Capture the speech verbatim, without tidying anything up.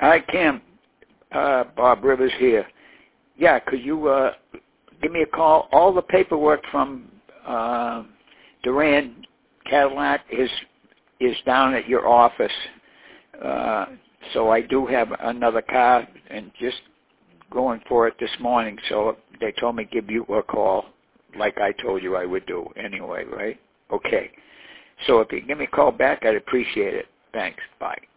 Hi, Kim. Uh, Bob Rivers here. Yeah, could you uh, give me a call? All the paperwork from uh, Duran Cadillac is is down at your office. Uh, so I do have another car, and just going for it this morning. So they told me give you a call, like I told you I would do anyway, right? Okay. So if you give me a call back, I'd appreciate it. Thanks. Bye.